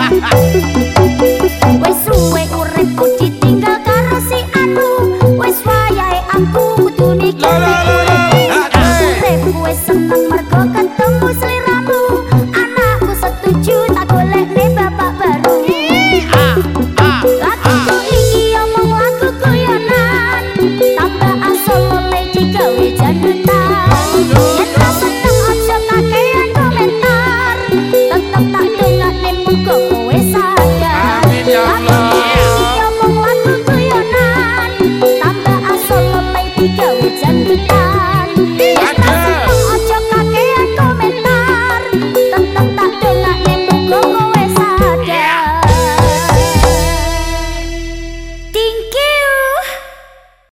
Wis suwe uripku ditinggal karo si anu, wis wayahe aku kudu nikah. Uripku wis seneng mergo ketemu sliramu, anakku setuju tak golekne bapak baru. Laguku iki omong lagu guyonan, tambah asal oleh digawe jandutan. Yen ra seneng aja kakean komentar, tetep tak dongakne muga kowe sadar. Laguku iki omong lagu guyonan, tambah asal oleh digawe jandutan.